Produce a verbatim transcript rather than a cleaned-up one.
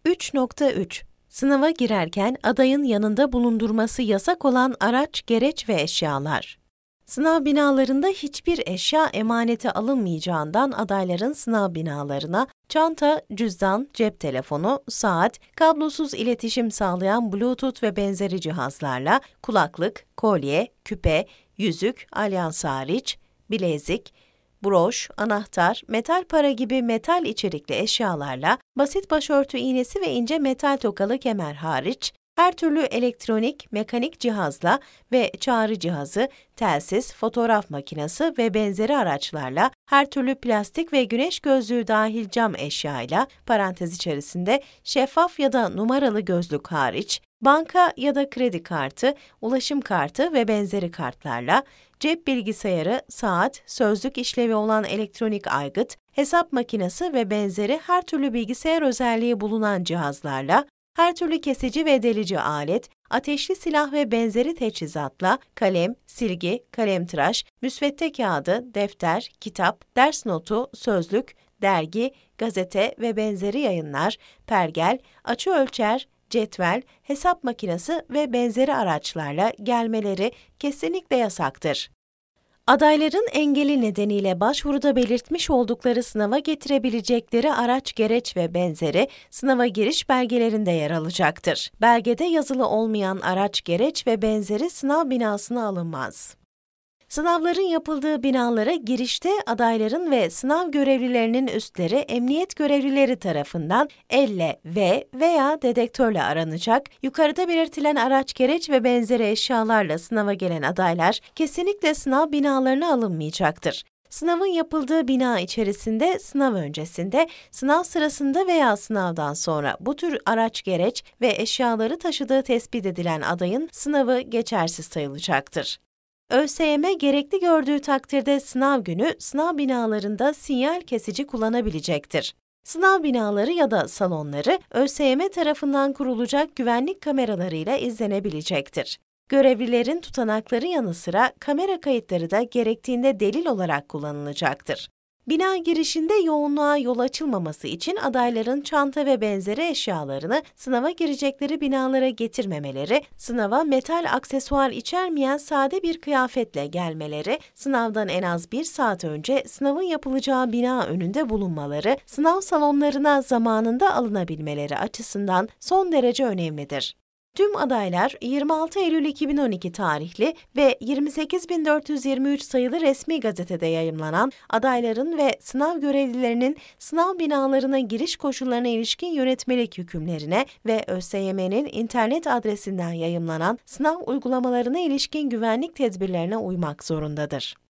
üç nokta üç Sınava girerken adayın yanında bulundurması yasak olan araç, gereç ve eşyalar. Sınav binalarında hiçbir eşya emanete alınmayacağından adayların sınav binalarına çanta, cüzdan, cep telefonu, saat, kablosuz iletişim sağlayan Bluetooth ve benzeri cihazlarla kulaklık, kolye, küpe, yüzük, alyans hariç, bilezik, broş, anahtar, metal para gibi metal içerikli eşyalarla basit başörtü iğnesi ve ince metal tokalı kemer hariç, her türlü elektronik, mekanik cihazla ve çağrı cihazı, telsiz, fotoğraf makinesi ve benzeri araçlarla her türlü plastik ve güneş gözlüğü dahil cam eşyayla, parantez içerisinde şeffaf ya da numaralı gözlük hariç, banka ya da kredi kartı, ulaşım kartı ve benzeri kartlarla, cep bilgisayarı, saat, sözlük işlevi olan elektronik aygıt, hesap makinesi ve benzeri her türlü bilgisayar özelliği bulunan cihazlarla, her türlü kesici ve delici alet, ateşli silah ve benzeri teçhizatla, kalem, silgi, kalemtıraş, müsvedde kağıdı, defter, kitap, ders notu, sözlük, dergi, gazete ve benzeri yayınlar, pergel, açı ölçer, cetvel, hesap makinesi ve benzeri araçlarla gelmeleri kesinlikle yasaktır. Adayların engeli nedeniyle başvuruda belirtmiş oldukları sınava getirebilecekleri araç, gereç ve benzeri sınava giriş belgelerinde yer alacaktır. Belgede yazılı olmayan araç, gereç ve benzeri sınav binasına alınmaz. Sınavların yapıldığı binalara girişte adayların ve sınav görevlilerinin üstleri emniyet görevlileri tarafından elle ve veya dedektörle aranacak, yukarıda belirtilen araç, gereç ve benzeri eşyalarla sınava gelen adaylar kesinlikle sınav binalarına alınmayacaktır. Sınavın yapıldığı bina içerisinde, sınav öncesinde, sınav sırasında veya sınavdan sonra bu tür araç, gereç ve eşyaları taşıdığı tespit edilen adayın sınavı geçersiz sayılacaktır. ÖSYM gerekli gördüğü takdirde sınav günü sınav binalarında sinyal kesici kullanabilecektir. Sınav binaları ya da salonları ÖSYM tarafından kurulacak güvenlik kameralarıyla izlenebilecektir. Görevlilerin tutanakları yanı sıra kamera kayıtları da gerektiğinde delil olarak kullanılacaktır. Bina girişinde yoğunluğa yol açılmaması için adayların çanta ve benzeri eşyalarını sınava girecekleri binalara getirmemeleri, sınava metal aksesuar içermeyen sade bir kıyafetle gelmeleri, sınavdan en az bir saat önce sınavın yapılacağı bina önünde bulunmaları, sınav salonlarına zamanında alınabilmeleri açısından son derece önemlidir. Tüm adaylar yirmi altı Eylül iki bin on iki tarihli ve yirmi sekiz bin dört yüz yirmi üç sayılı resmi gazetede yayımlanan adayların ve sınav görevlilerinin sınav binalarına giriş koşullarına ilişkin yönetmelik hükümlerine ve ÖSYM'nin internet adresinden yayımlanan sınav uygulamalarına ilişkin güvenlik tedbirlerine uymak zorundadır.